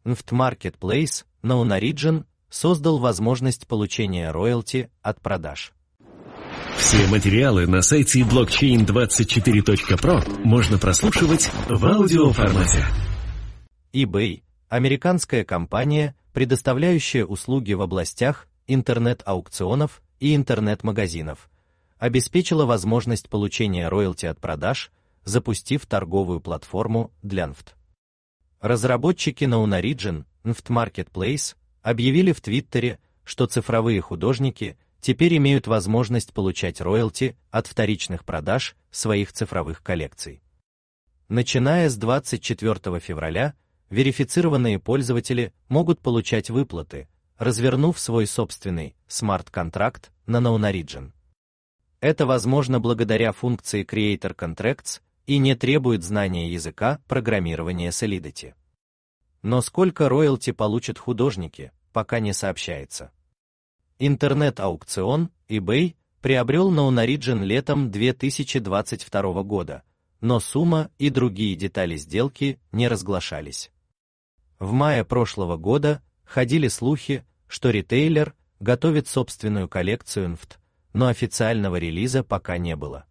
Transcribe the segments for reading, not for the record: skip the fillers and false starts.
NFT Marketplace Known Origin создал возможность получения роялти от продаж. Все материалы на сайте blockchain24.pro можно прослушивать в аудиоформате. eBay – американская компания, предоставляющая услуги в областях интернет-аукционов и интернет-магазинов, обеспечила возможность получения роялти от продаж, запустив торговую платформу для NFT. Разработчики Known Origin NFT Marketplace объявили в Твиттере, что цифровые художники теперь имеют возможность получать роялти от вторичных продаж своих цифровых коллекций. Начиная с 24 февраля, верифицированные пользователи могут получать выплаты, развернув свой собственный смарт-контракт на Known Origin. Это возможно благодаря функции Creator Contracts и не требует знания языка программирования Solidity. Но сколько роялти получат художники, пока не сообщается. Интернет-аукцион eBay приобрел Known Origin летом 2022 года, но сумма и другие детали сделки не разглашались. В мае прошлого года ходили слухи, что ритейлер готовит собственную коллекцию NFT, но официального релиза пока не было.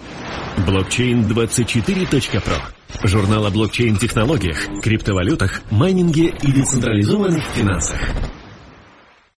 Blockchain24.pro – журнал о блокчейн-технологиях, криптовалютах, майнинге и децентрализованных финансах.